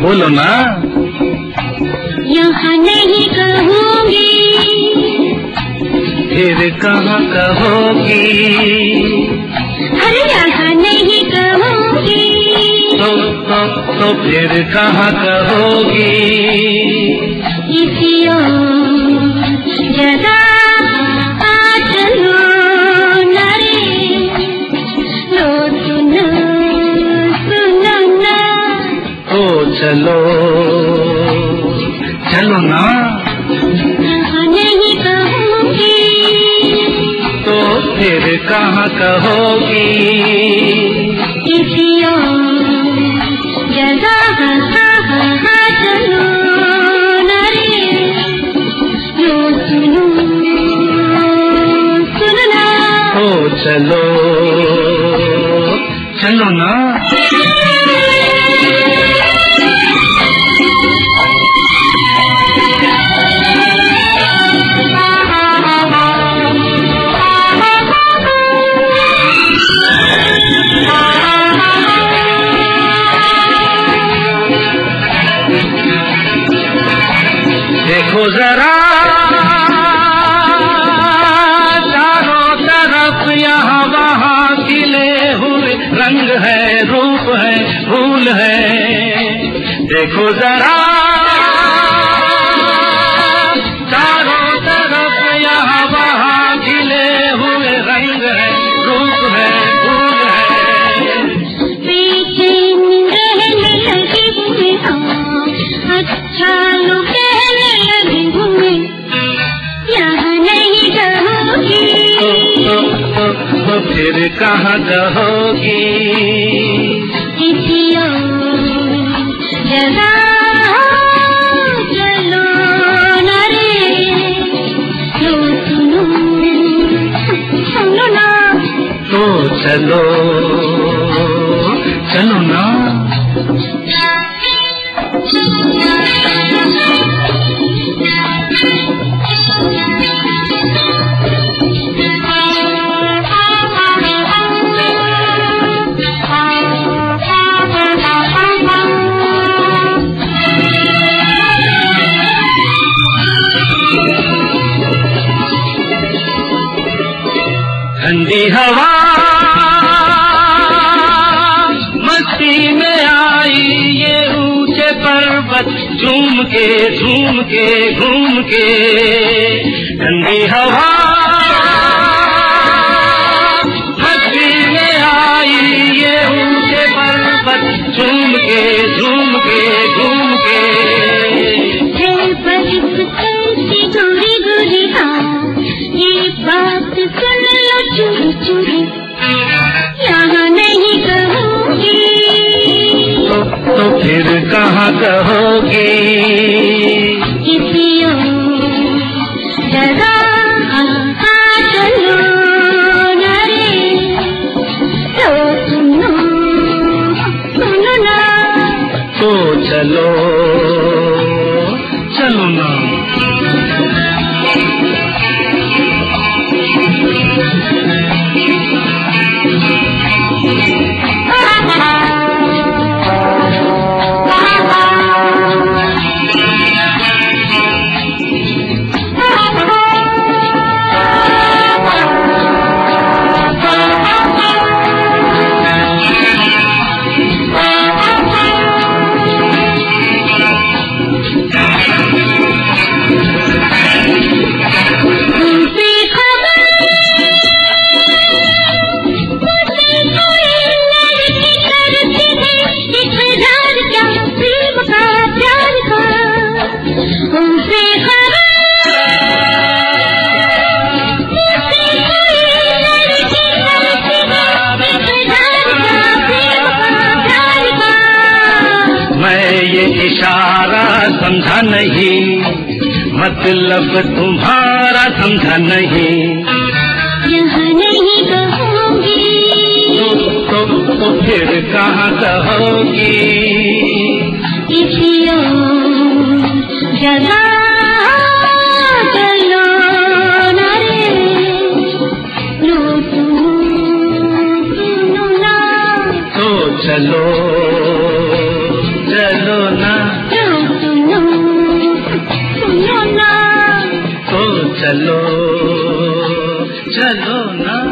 बोलो ना। यहाँ नहीं कहूँगी, फिर कहाँ कहोगी? अरे यहाँ नहीं कहूँगी, तो फिर कहाँ कहोगी? किसी और जगह आ चलो न रे, लो सुनो सुनो ना। तो चलो चलो ना। यहाँ नहीं कहूँगी, तो फिर कहाँ कहोगी? किसी और जगह आ चलो न रे, लो सुनो सुनो ना। तो चलो चलो ना। देखो जरा चारों तरफ यहाँ वहाँ खिले हुए रंग है, रूप है, फूल है। देखो जरा चारों तरफ यहाँ वहाँ खिले हुए रंग है, रूप है, फूल है। बेचैन रहने लगी हूँ, अच्छा लो कहने लगी हूँ, यहाँ नहीं कहूँगी। तो फिर कहाँ कहोगी? किसी और जगह चलो न रे, लो सुनो सुनो ना। तो चलो चलो ना। ठंडी हवा मस्ती में आई, ये ऊंचे पर्वत झूम के घूम के। ठंडी हवा मस्ती में आई, ये ऊंचे पर्वत झूम के घूम के। गोरी गोरी हाँ, ये बात सुन लो चुरी चुरी, यहाँ नहीं कहूँगी। तो फिर कहाँ कहोगी? किसी और जगह आ चलो न रे, तो सुनो सुनो ना। तो चलो चलो ना। इशारा समझा नहीं, मतलब तुम्हारा समझा नहीं। यहाँ नहीं कहूँगी, तो फिर कहाँ कहोगी? किसी और जगह चलो न रे, लो सुनो ना। तो चलो चलो ना। चलो चलो ना।